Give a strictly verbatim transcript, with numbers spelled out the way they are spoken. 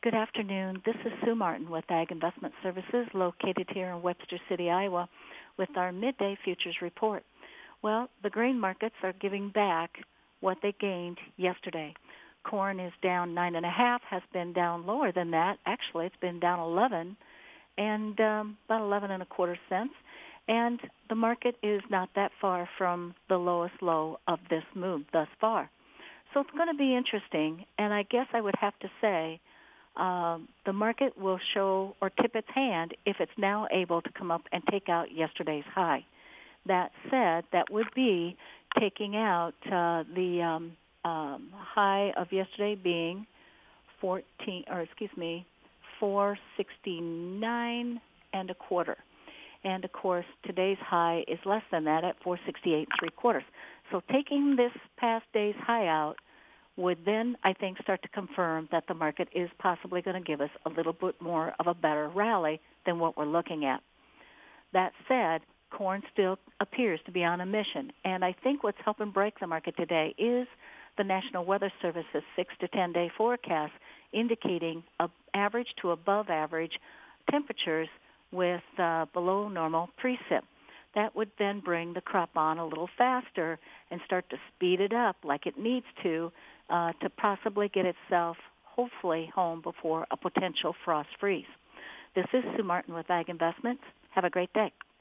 Good afternoon. This is Sue Martin with Ag Investment Services located here in Webster City, Iowa with our midday futures report. Well, the grain markets are giving back what they gained yesterday. Corn is down nine and a half, has been down lower than that. Actually, it's been down eleven and um, about eleven and a quarter cents. And the market is not that far from the lowest low of this move thus far. So it's going to be interesting. And I guess I would have to say um, the market will show or tip its hand if it's now able to come up and take out yesterday's high. That said, that would be taking out uh, the um, um, high of yesterday being fourteen, or excuse me, four sixty-nine and a quarter. And of course, today's high is less than that at four sixty-eight and three quarters. So taking this past day's high out would then, I think, start to confirm that the market is possibly going to give us a little bit more of a better rally than what we're looking at. That said, corn still appears to be on a mission. And I think what's helping break the market today is the National Weather Service's six to ten day forecast indicating a average to above average temperatures with uh, below normal precip. That would then bring the crop on a little faster and start to speed it up like it needs to uh, to possibly get itself hopefully home before a potential frost freeze. This is Sue Martin with Ag Investments. Have a great day.